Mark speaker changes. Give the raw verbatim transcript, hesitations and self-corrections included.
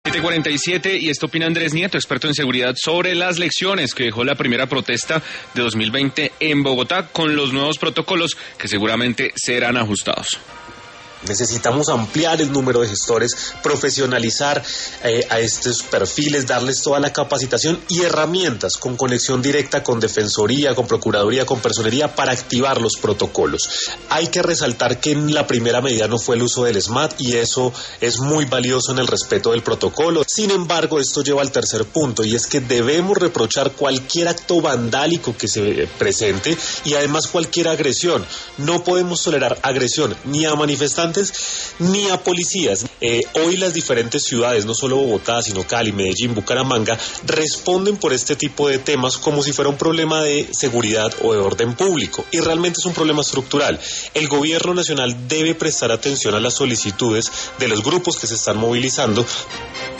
Speaker 1: siete cuarenta y siete, y esto opina Andrés Nieto, experto en seguridad, sobre las lecciones que dejó la primera protesta de dos mil veinte en Bogotá con los nuevos protocolos que seguramente serán ajustados.
Speaker 2: Necesitamos ampliar el número de gestores, profesionalizar eh, a estos perfiles, darles toda la capacitación y herramientas con conexión directa con Defensoría, con Procuraduría, con Personería para activar los protocolos. Hay que resaltar que en la primera medida no fue el uso del SMAT y eso es muy valioso en el respeto del protocolo. Sin embargo, esto lleva al tercer punto, y es que debemos reprochar cualquier acto vandálico que se presente y además cualquier agresión. No podemos tolerar agresión ni a manifestantes ni a policías. Eh, hoy las diferentes ciudades, no solo Bogotá, sino Cali, Medellín, Bucaramanga, responden por este tipo de temas como si fuera un problema de seguridad o de orden público, y realmente es un problema estructural. El gobierno nacional debe prestar atención a las solicitudes de los grupos que se están movilizando.